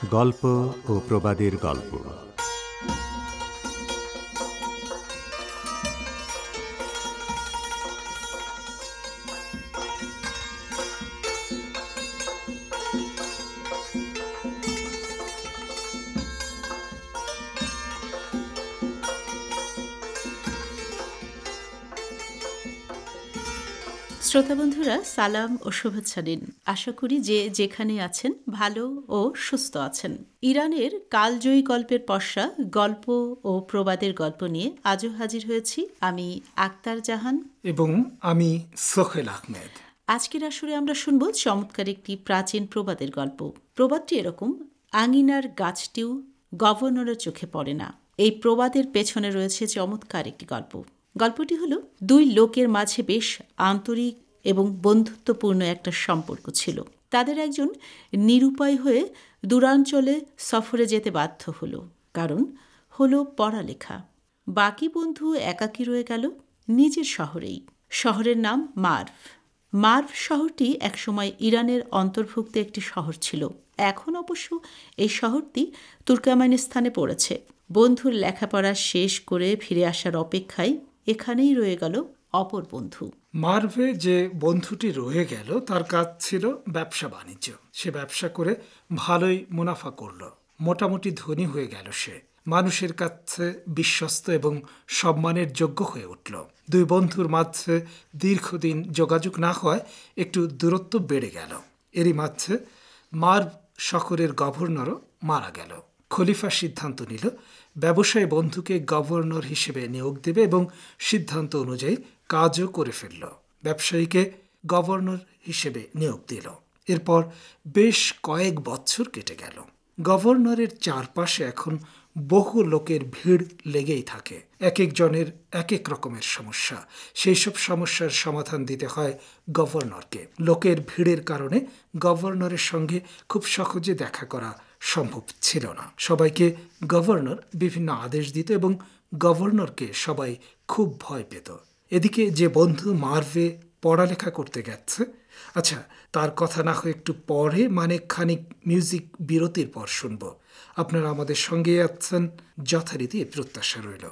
গল্প ও প্রবাদের গল্প। শ্রোতা বন্ধুরা, সালাম ও শুভেচ্ছা দিন। আশা করি যে যেখানে আছেন ভালো ও সুস্থ আছেন। ইরানের কালজয়ী গল্পের পসরা গল্প ও প্রবাদের গল্প নিয়ে আজও হাজির হয়েছি আমি আক্তার জাহান এবং আমি সোহেল আহমেদ। আজকের আসরে আমরা শুনব চমৎকার একটি প্রাচীন প্রবাদের গল্প। প্রবাদটি এরকম: আঙিনার গাছটিও গভর্নরের চোখে পড়ে না। এই প্রবাদের পেছনে রয়েছে চমৎকার একটি গল্প। গল্পটি হলো, দুই লোকের মাঝে বেশ আন্তরিক এবং বন্ধুত্বপূর্ণ একটা সম্পর্ক ছিল। তাদের একজন নিরুপায় হয়ে দূরাঞ্চলে সফরে যেতে বাধ্য হলো, কারণ হলো পড়ালেখা। বাকি বন্ধু একাকী রয়ে গেল নিজের শহরেই। শহরের নাম মার্ভ। মার্ভ শহরটি একসময় ইরানের অন্তর্ভুক্ত একটি শহর ছিল। এখন অবশ্য এই শহরটি তুর্কমেনিস্তানে পড়েছে। বন্ধুর লেখাপড়া শেষ করে ফিরে আসার অপেক্ষায় এখানেই রয়ে গেল অপর বন্ধু। মার্ভে যে বন্ধুটি রয়ে গেল তার কাজ ছিল ব্যবসা বাণিজ্য। সে ব্যবসা করে ভালোই মুনাফা করল, মোটামুটি ধনী হয়ে গেল। সে মানুষের কাছে বিশ্বস্ত এবং সম্মানের যোগ্য হয়ে উঠল। দুই বন্ধুর মাঝে দীর্ঘদিন যোগাযোগ না হওয়ায় একটু দূরত্ব বেড়ে গেল। এরই মাঝে মার্ভ শহরের গভর্নরও মারা গেল। খলিফা সিদ্ধান্ত নিল ব্যবসায়ী বন্ধুকে গভর্নর হিসেবে নিয়োগ দেবে এবং সিদ্ধান্ত অনুযায়ী কাজও করে ফেলল। ব্যবসায়ীকে গভর্নর হিসেবে নিয়োগ দিল। এরপর বেশ কয়েক বছর কেটে গেল। গভর্নরের চারপাশে এখন বহু লোকের ভিড় লেগেই থাকে। এক একজনের এক এক রকমের সমস্যা। সেই সব সমস্যার সমাধান দিতে হয় গভর্নরকে। লোকের ভিড়ের কারণে গভর্নরের সঙ্গে খুব সহজে দেখা করা সম্ভব ছিল না। সবাইকে গভর্নর বিভিন্ন আদেশ দিত এবং গভর্নরকে সবাই খুব ভয় পেত। এদিকে যে বন্ধু মার্ভে পড়ালেখা করতে গেছে, আচ্ছা তার কথা না হয় একটু পরে, মানে খানিক মিউজিক বিরতির পর শুনব। আপনারা আমাদের সঙ্গে আছেন, যথারীতি প্রত্যাশা রইল।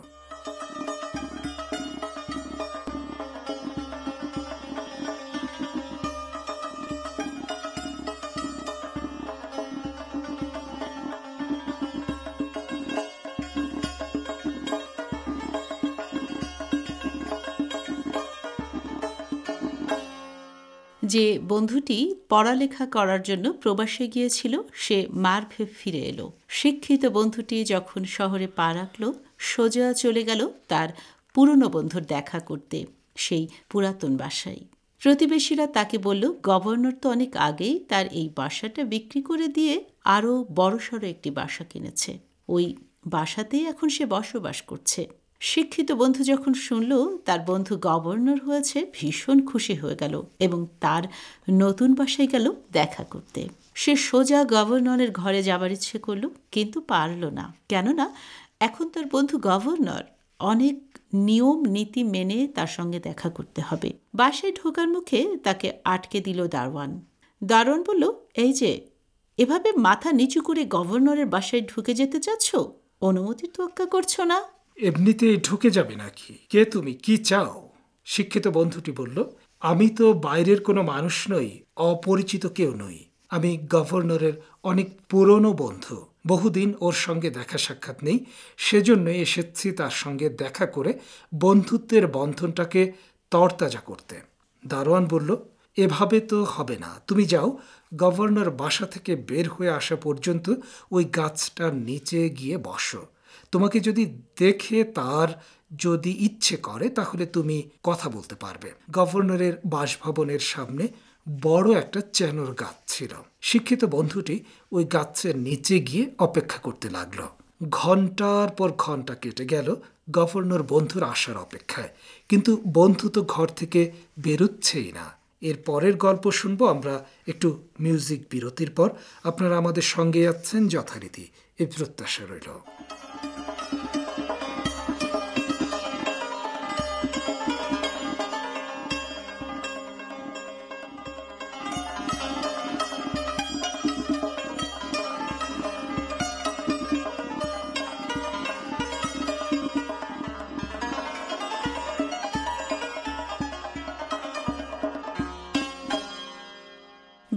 যে বন্ধুটি পড়ালেখা করার জন্য প্রবাসে গিয়েছিল সে মার্ভে ফিরে এলো। শিক্ষিত বন্ধুটি যখন শহরে পা রাখল, সোজা চলে গেল তার পুরনো বন্ধুর দেখা করতে, সেই পুরাতন বাসায়। প্রতিবেশীরা তাকে বলল, গভর্নর তো অনেক আগেই তার এই বাসাটা বিক্রি করে দিয়ে আরও বড়সড় একটি বাসা কিনেছে। ওই বাসাতেই এখন সে বসবাস করছে। শিক্ষিত বন্ধু যখন শুনল তার বন্ধু গভর্নর হয়েছে, ভীষণ খুশি হয়ে গেল এবং তার নতুন বাসায় গেল দেখা করতে। সে সোজা গভর্নরের ঘরে যাবার ইচ্ছে করল, কিন্তু পারল না। কেননা এখন তার বন্ধু গভর্নর, অনেক নিয়ম নীতি মেনে তার সঙ্গে দেখা করতে হবে। বাসায় ঢোকার মুখে তাকে আটকে দিল দারোয়ান। দারোয়ান বলল, এই যে এভাবে মাথা নিচু করে গভর্নরের বাসায় ঢুকে যেতে চাচ্ছ, অনুমতির তোয়াক্কা করছো না? এমনিতেই ঢুকে যাবে নাকি? কে তুমি, কি চাও? শিক্ষিত বন্ধুটি বলল, আমি তো বাইরের কোনো মানুষ নই, অপরিচিত কেউ নই। আমি গভর্নরের অনেক পুরনো বন্ধু। বহুদিন ওর সঙ্গে দেখা সাক্ষাৎ নেই, সেজন্য এসেছি তার সঙ্গে দেখা করে বন্ধুত্বের বন্ধনটাকে তরতাজা করতে। দারোয়ান বলল, এভাবে তো হবে না। তুমি যাও, গভর্নর বাসা থেকে বের হয়ে আসা পর্যন্ত ওই গাছটার নিচে গিয়ে বসো। তোমাকে যদি দেখে তার যদি ইচ্ছে করে তাহলে তুমি কথা বলতে পারবে। গভর্নরের বাসভবনের সামনে বড় একটা চেনোর গাছ ছিল। শিক্ষিত বন্ধুটি ওই গাছের নিচে গিয়ে অপেক্ষা করতে লাগলো। ঘন্টার পর ঘন্টা কেটে গেল গভর্নর বন্ধুর আসার অপেক্ষায়, কিন্তু বন্ধু তো ঘর থেকে বেরোচ্ছেই না। এর পরের গল্প শুনবো আমরা একটু মিউজিক বিরতির পর। আপনারা আমাদের সঙ্গে আছেন, যথারীতি এই প্রত্যাশা রইল।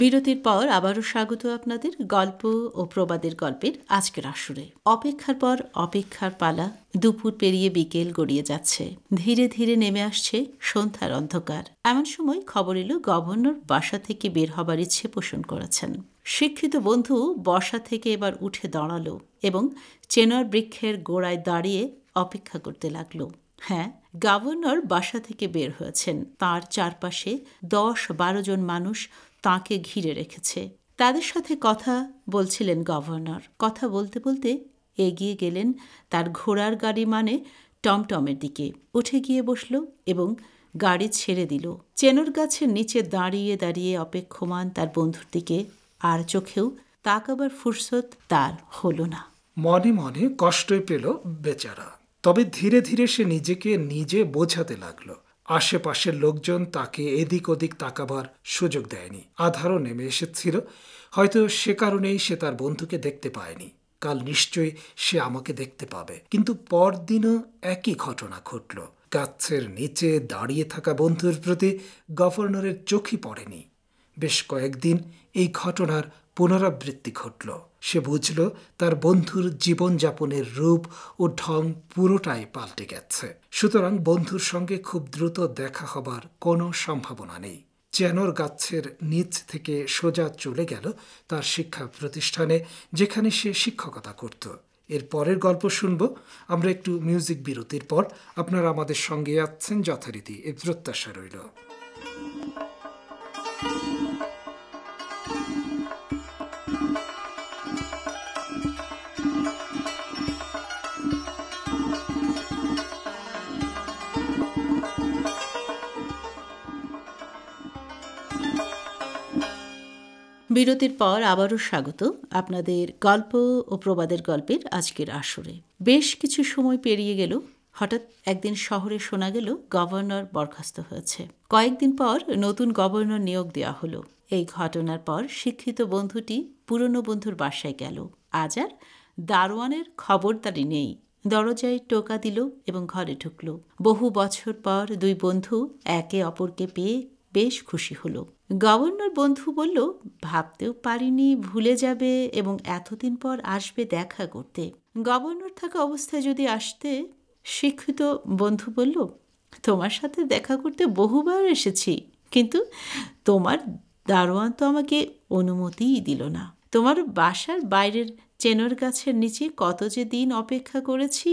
বিরতির পর আবারও স্বাগত আপনাদের গল্প ও প্রবাদের গল্পের আজকের আসরে। অপেক্ষার পর অপেক্ষার পালা। দুপুর পেরিয়ে বিকেল গড়িয়ে যাচ্ছে, ধীরে ধীরে নেমে আসছে সন্ধ্যার অন্ধকার। এমন সময় খবর এলো গভর্নর বাসা থেকে বের হবার ইচ্ছে পোষণ করেছেন। শিক্ষিত বন্ধু বসা থেকে এবার উঠে দাঁড়ালো এবং চেনর বৃক্ষের গোড়ায় দাঁড়িয়ে অপেক্ষা করতে লাগলো। হ্যাঁ, গভর্নর বাসা থেকে বের হয়েছেন। তার চারপাশে 10-12 জন মানুষ তাঁকে ঘিরে রেখেছে। তাদের সাথে কথা বলছিলেন গভর্নর। কথা বলতে বলতে এগিয়ে গেলেন তার ঘোড়ার গাড়ি মানে টমটমের দিকে, উঠে গিয়ে বসল এবং গাড়ি ছেড়ে দিল। চেনর গাছের নিচে দাঁড়িয়ে দাঁড়িয়ে অপেক্ষমান তার বন্ধুর দিকে আর চোখেও তাকাবার ফুরসত তার হলো না। মনে মনে কষ্টই পেল বেচারা। তবে ধীরে ধীরে সে নিজেকে নিজে বোঝাতে লাগলো। আশেপাশের লোকজন তাকে এদিক ওদিক তাকাবার সুযোগ দেয়নি। আধারও নেমে এসেছিল, হয়তো সে কারণেই সে তার বন্ধুকে দেখতে পায়নি। কাল নিশ্চয়ই সে আমাকে দেখতে পাবে। কিন্তু পরদিনও একই ঘটনা ঘটল। গাছের নিচে দাঁড়িয়ে থাকা বন্ধুর প্রতি গভর্নরের চোখই পড়েনি। বেশ কয়েকদিন এই ঘটনার পুনরাবৃত্তি ঘটল। সে বুঝল তার বন্ধুর জীবনযাপনের রূপ ও ঢং পুরোটাই পাল্টে গেছে। সুতরাং বন্ধুর সঙ্গে খুব দ্রুত দেখা হবার কোনো সম্ভাবনা নেই। চেনর গাছের নিচ থেকে সোজা চলে গেল তার শিক্ষা প্রতিষ্ঠানে, যেখানে সে শিক্ষকতা করত। এর পরের গল্প শুনব আমরা একটু মিউজিক বিরতির পর। আপনারা আমাদের সঙ্গে আছেন যথারীতি, এই প্রত্যাশা রইল। বিরতির পর আবারও স্বাগত আপনাদের গল্প ও প্রবাদের গল্পের আজকের আসরে। বেশ কিছু সময় পেরিয়ে গেল। হঠাৎ একদিন শহরে শোনা গেল গভর্নর বরখাস্ত হয়েছে। কয়েকদিন পর নতুন গভর্নর নিয়োগ দেওয়া হলো। এই ঘটনার পর শিক্ষিত বন্ধুটি পুরনো বন্ধুর বাসায় গেল। আজ আর দারোয়ানের খবরদারি নেই। দরজায় টোকা দিল এবং ঘরে ঢুকল। বহু বছর পর দুই বন্ধু একে অপরকে পেয়ে বেশ খুশি হলো। গভর্নর বন্ধু বলল, ভাবতেও পারিনি ভুলে যাবে এবং এতদিন পর আসবে দেখা করতে। গভর্নর থাকা অবস্থায় যদি আসতে। শিক্ষিত বন্ধু বলল, তোমার সাথে দেখা করতে বহুবার এসেছি, কিন্তু তোমার দারোয়ান তো আমাকে অনুমতিই দিল না। তোমার বাসার বাইরের চেনর গাছের নিচে কত যে দিন অপেক্ষা করেছি।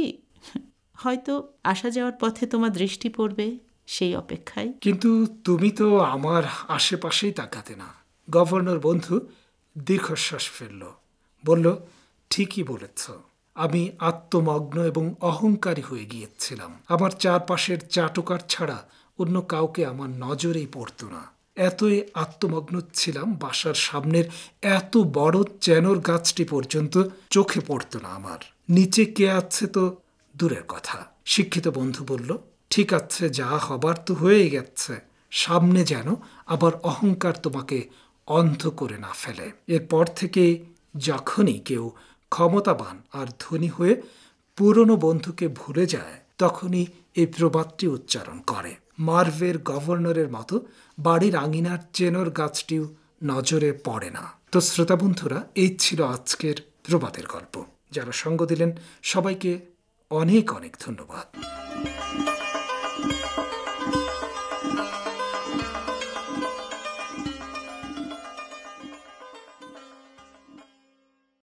হয়তো আসা যাওয়ার পথে তোমার দৃষ্টি পড়বে সেই অপেক্ষায়। কিন্তু তুমি তো আমার আশেপাশেই তাকাতে না। গভর্নর বন্ধু দীর্ঘশ্বাস ফেলল, বলল, ঠিকই বলেছ। আমি আত্মমগ্ন এবং অহংকারী হয়ে গিয়েছিলাম। আমার চারপাশের চাটুকার ছাড়া অন্য কাউকে আমার নজরেই পড়ত না। এতই আত্মমগ্ন ছিলাম, বাসার সামনের এত বড় চেনর গাছটি পর্যন্ত চোখে পড়ত না আমার। নিচে কে আছে তো দূরের কথা। শিক্ষিত বন্ধু বলল, ঠিক আছে, যা হবার তো হয়েই গেছে। সামনে যেন আবার অহংকার তোমাকে অন্ধ করে না ফেলে। এরপর থেকে যখনই কেউ ক্ষমতাবান আর ধনী হয়ে পুরনো বন্ধুকে ভুলে যায়, তখনই এই প্রবাদটি উচ্চারণ করে। মার্ভের গভর্নরের মতো বাড়ির আঙিনার চেনর গাছটিও নজরে পড়ে না। তো শ্রোতা বন্ধুরা, এই ছিল আজকের প্রবাদের গল্প। যারা সঙ্গ দিলেন সবাইকে অনেক অনেক ধন্যবাদ।